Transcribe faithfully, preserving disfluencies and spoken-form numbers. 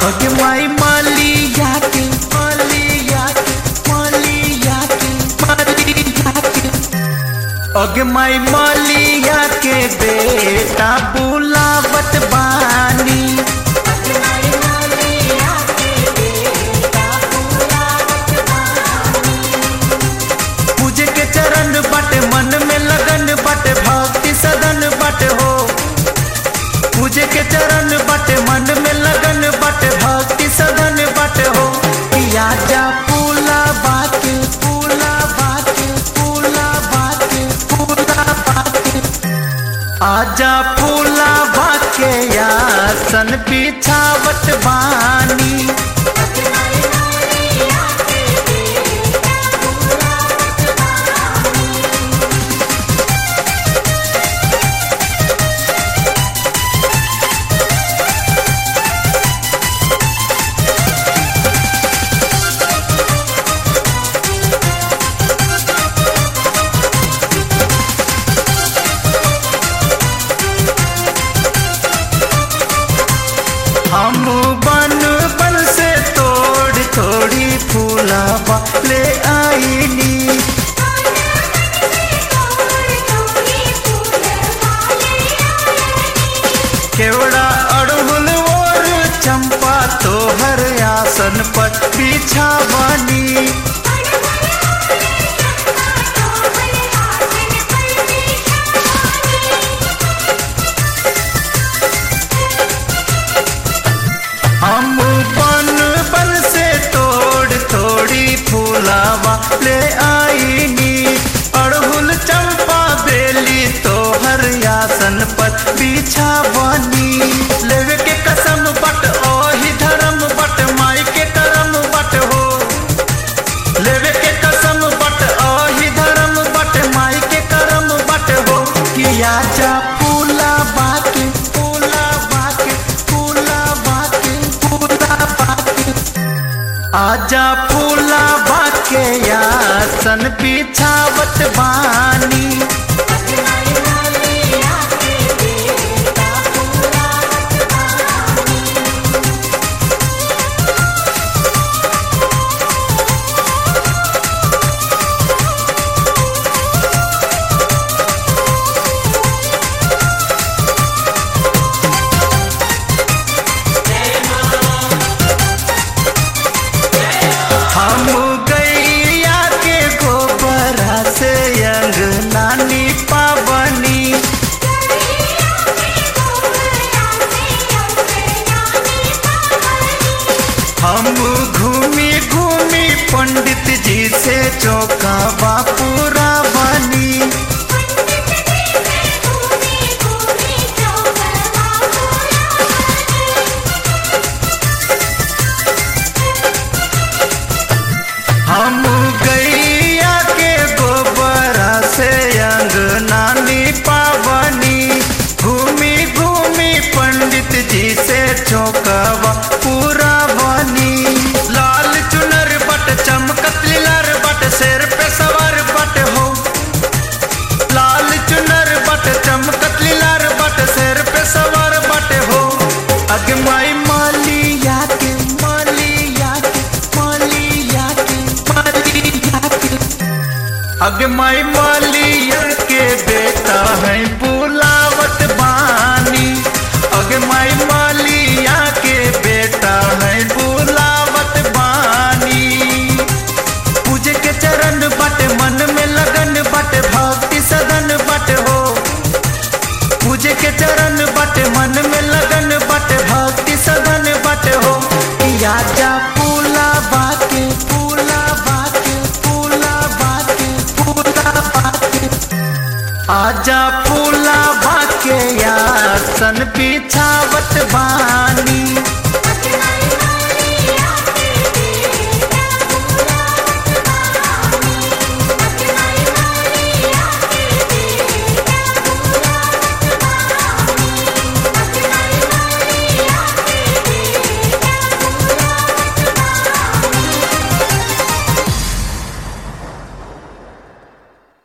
अगे माई मालिया के मालिया के मालिया के मालिया के अगे माई मालिया के बेटा बुलावत बानी। पूजे के चरण बाटे मन में लगन बाटे भक्ति सदन बाटे हो। पूजे के चरण बाटे मन में लगन बाटे भक्ति सदन बाटे हो। किया जा फूला बाके फूला बाके फूला बाके फूला बाके आजा फूला बाके आसन बिछावत बानी। हम बन बन से तोड़ थोड़ी फूलावा ले आईनी। केवड़ा अड़हुल और चंपा तोहर आसन पर बिछावानी। हम बन बन से तोड़ थोड़ी फूलावा ले आईनी। अड़हुल चंपा बेली तोहर आसन पर बिछावानी। लेवे के कसम बट ओही धर्म बट माई के करम बट हो। लेवे के कसम बट ओही धर्म बट माई के करम बट हो। किया जा फूला बाके फूला बाके फूला बाके फूला बाके आजा फूला बाके आसन बिछावत बानी। हम गैया के गोबरा से अंगना निपावनी। हम घूमी घूमी पंडित जी से चौकावा पुरावनी। हम गैया के गोबरा से अंगना निपावनी। घूमी घूमी पंडित जी से चौकावा पुरावनी। लाल चुनर बट चमकत लीलर बट शेर पे सवार बट हो। लाल चुनर बट चमकत लीलर बट शेर पे सवार बट हो। अगे माई मालिया के मालिया के मालिया के मालिया के अगे माई मालिया के बेटा है बुलावत बानी। अगे माई मालिया के बेटा है बुलावत बानी। पूजे के चरण बट मन में लगन बट भक्ति सदन बट हो। पूजे के चरण बट मन में लगन बट भक्ति सदन बट हो। किया जा फूला बाके फूला बाके फूला बाके फूला बाके आजा फूला बाके आसन बिछावत बानी।